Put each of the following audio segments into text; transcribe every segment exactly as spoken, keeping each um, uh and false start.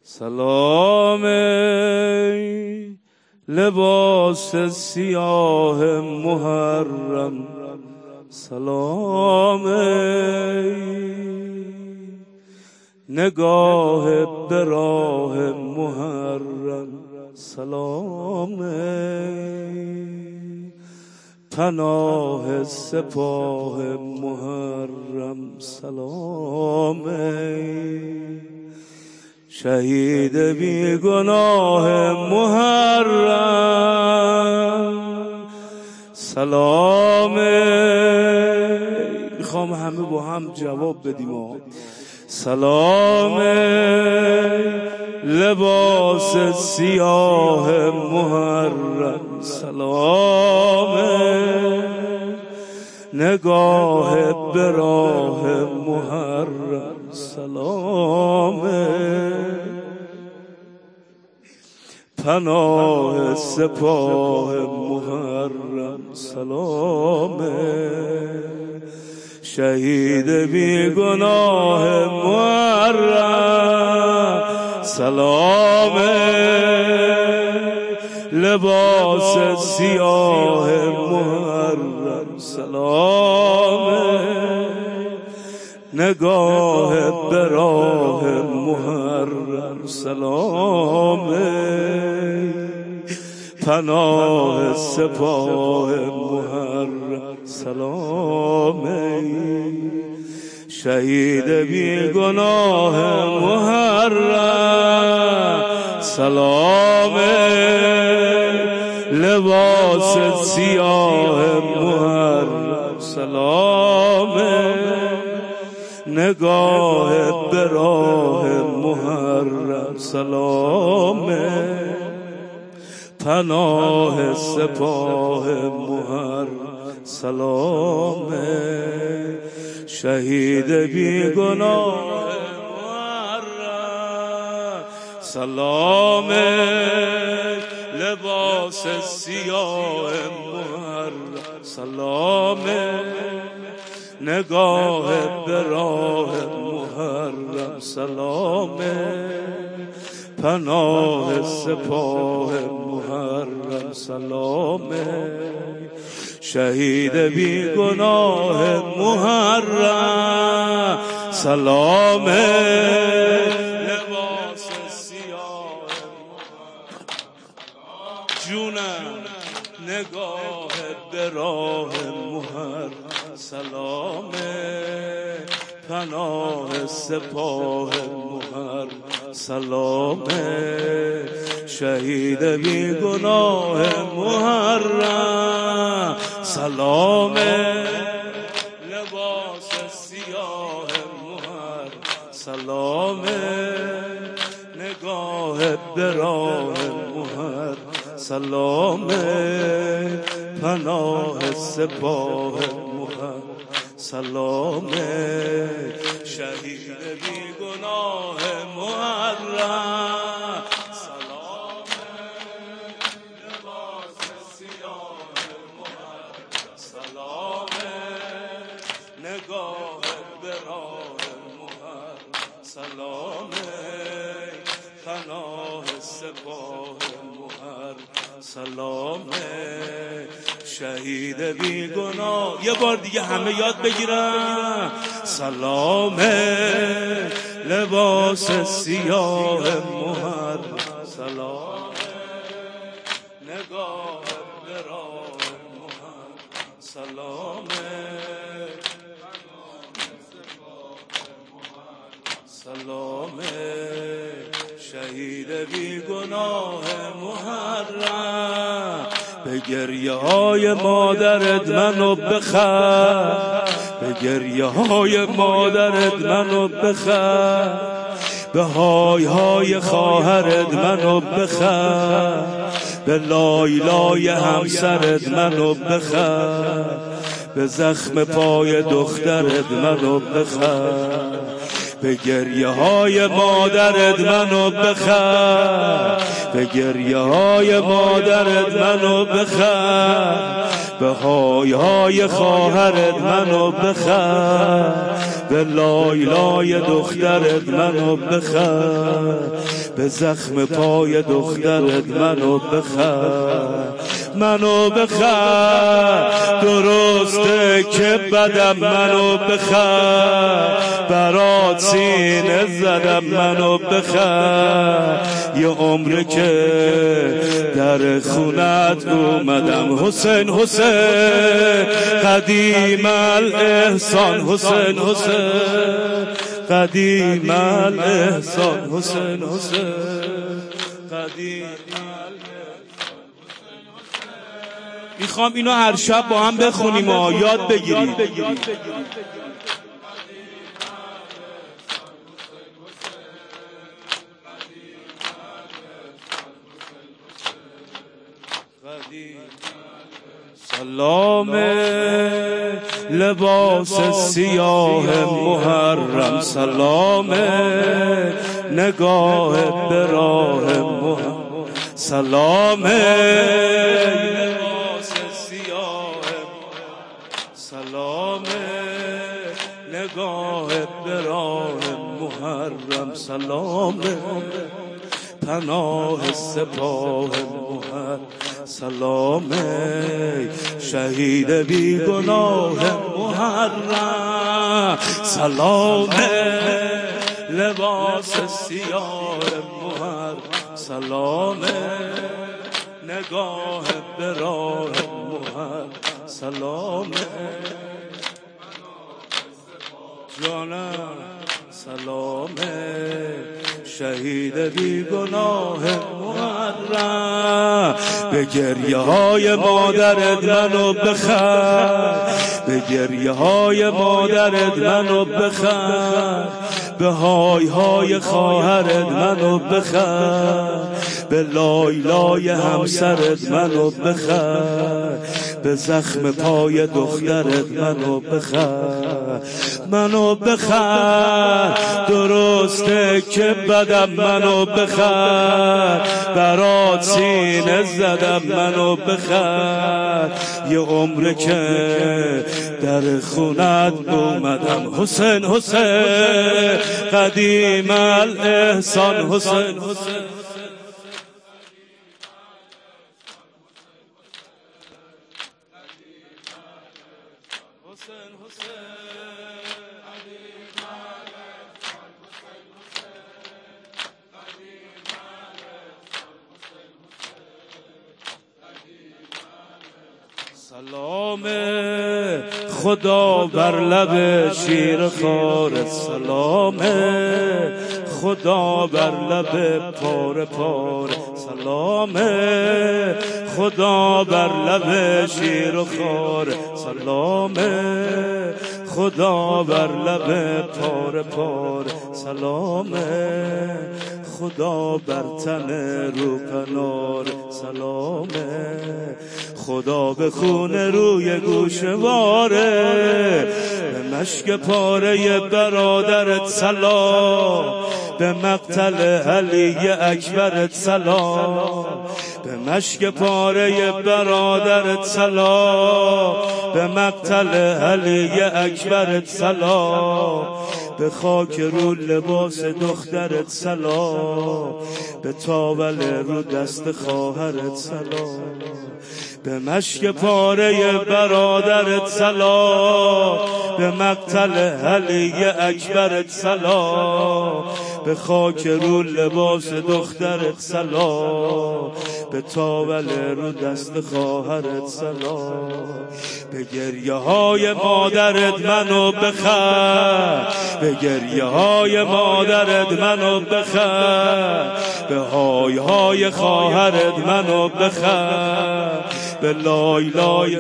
سلام ای لباس سیاه محرم، سلام ای نگاه به راه محرم، سلام ای پناه سپاه محرم، سلام ای شهید بی گناه محرم، سلام ای میخوام همه با هم جواب بدیم. سلام ای لباس سیاه محرم، سلام ای نگاه به راه محرم، سلام ای پناه سپاه محرم، سلام ای شهید بی گناه محرم، سلام ای لباس سیاه محرم، سلام ای نگاه به راه محرم، سلام ای پناه سپاه محرم، سلام ای شهید بی گناه محرم، سلام ای لباس سیاه محرم، سلام ای نگاه به راه محرم، سلام ای پناه سپاه محرم، سلام ای شهید بی گناه محرم، سلام ای لباس سیاه محرم، سلام ای نگاه به راه محرم، سلام ای پناه سپاه محرم، سلام ای شهید بی گناه محرم، سلام ای لباس سیاه جونم نگاه به راه محرم، سلام ای پناه سپاه محرم، سلام ای شهید بی گناه محرم، سلام ای لباس سیاه محرم، سلام ای نگاه به راه محرم، سلام ای پناه سپاه محرم، سلام ای شهید بی گناه محرم، سلام ای لباس سیاه محرم، سلام ای نگاه به راه محرم، سلام ای پناه سپاه محرم، سلام ای شهید بی گناه. یه بار دیگه همه یاد بگیرن. سلام لباس سیاه محرم، سلام نگاه به راه محرم، سلام سلام شهید بی گناه محرم. به گریه های مادرت منو بخر، به گریه های مادرت منو بخر، به های های خواهرت منو بخر، به لای لای همسرت منو بخر، به زخم پای دخترت منو بخر، به گریه های مادرت منو بخر، به گریه های مادرت منو بخر، به های های خواهرت منو بخر، به لایلای دخترت منو بخر، به زخم پای دخترت منو بخر، منو بخر. درسته که بدم منو بخر، برات سینه زدم منو بخر. یه عمره که در خونت اومدم حسین حسین قدیم الاحسان، حسین حسین قدیم الاحسان، حسین حسین قدیم. میخوام اینو هر شب با هم بخونیم و یاد بگیریم. سلام لباس سیاه محرم، سلام نگاه به راه محرم، سلام لباس سیاه، سلام نگاه به راه محرم، سلام پناه سپاه محرم، سلام شهید بی گناه محرم، سلام لباس سیاه محرم، سلام نگاه به راه محرم، سلام جانم، سلام شهید بی گناه محرم. به گریه های مادرت منو بخر، به گریه های مادرت منو بخر، به های های خواهرت منو بخر، به لایلای همسرت منو بخر، به زخم پای دخترت منو بخر، منو بخر. درسته که بدم منو بخر، برات سینه زدم منو بخر. یه عمره که در خونت اومدم حسین حسین قدیم الاحسان، حسین حسین سلام خدا بر لب شیر خارت، سلام خدا بر لب پاره پاره، سلام خدا بر لب شیر خاره، سلام خدا بر لب پاره پاره، سلام خدا بر تن رو کنار، سلام خدا به خون روی گوشواره، به مشک پاره برادرت سلام، به مقتل علی اکبرت سلام، به مشک پاره برادرت سلام، به مقتل علی اکبرت سلام، به خاک رو لباس دخترت سلام، به تاول رو دست خواهرت سلام، به مشک پاره برادرت سلام، به مقتل علی اکبرت سلام، به خاک رو لباس دخترت سلام، به تاول رو دست خواهرت سلام. به گریه های مادرت منو بخر، به گریه های مادرت منو بخر، به های های خواهرت منو بخر، به لایلای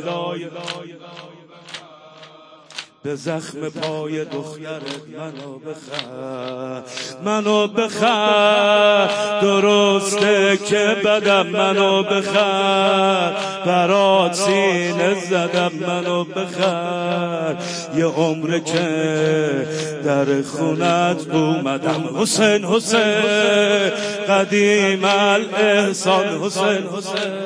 به زخم پای دخترت منو بخر، منو بخر. درسته که بدم منو بخر، برات سینه زدم منو بخر. یه عمره که در خونت اومدم حسین حسین قدیم الاحسان، حسین حسین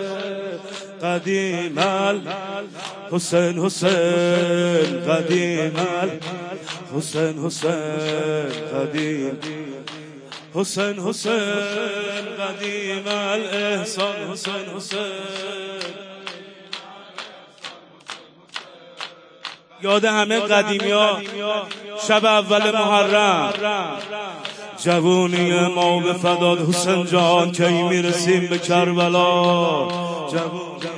قدیم حسین حسین قدیم حسین حسین قدیم حسین حسین قدیم الاحسان حسین حسین. یاد همه قدیمی ها شب اول محرم جوونی ما به فداد حسین جان کی میرسیم به کربلا. جوون